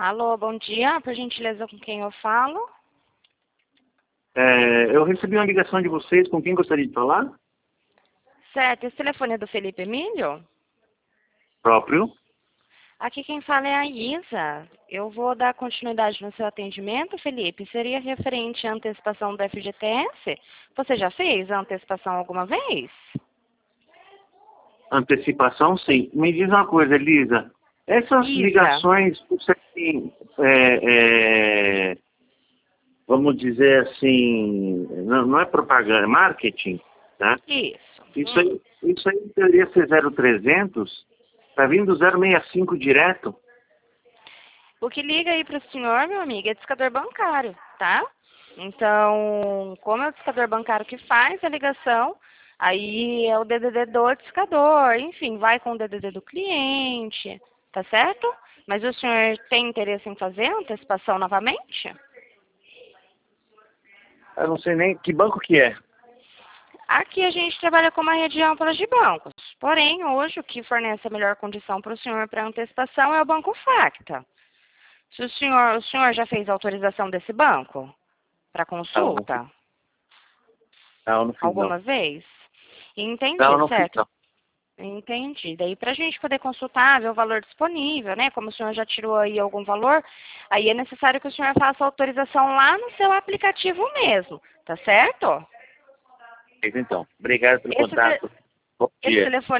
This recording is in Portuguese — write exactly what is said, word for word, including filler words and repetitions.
Alô, bom dia. Por gentileza, com quem eu falo? É, eu recebi uma ligação de vocês, com quem gostaria de falar? Certo, esse telefone é do Felipe Emílio? Próprio. Aqui quem fala é a Isa. Eu vou dar continuidade no seu atendimento, Felipe. Seria referente à antecipação do F G T S? Você já fez a antecipação alguma vez? Antecipação, sim. Me diz uma coisa, Elisa. Essas Isa. ligações, você tem, é, é, vamos dizer assim, não, não é propaganda, é marketing, tá? Isso. Isso aí, isso aí deveria ser zero trezentos, tá vindo zero sessenta e cinco direto. O que liga aí para o senhor, meu amigo, é discador bancário, tá? Então, como é o discador bancário que faz a ligação, aí é o D D D do discador, enfim, vai com o D D D do cliente, tá certo? Mas o senhor tem interesse em fazer a antecipação novamente? Eu não sei nem que banco que é. Aqui a gente trabalha com uma rede ampla de bancos. Porém, hoje o que fornece a melhor condição para o senhor para antecipação é o Banco Facta. Se o senhor, o senhor já fez autorização desse banco para Não, não, consulta? não, não fiz não. Alguma vez? Entendi, Não, não fiz certo? não. Entendi. Daí, para a gente poder consultar, ver o valor disponível, né? Como o senhor já tirou aí algum valor, aí é necessário que o senhor faça a autorização lá no seu aplicativo mesmo, tá certo? Então, obrigado pelo Esse, te- contato. Bom esse dia. telefone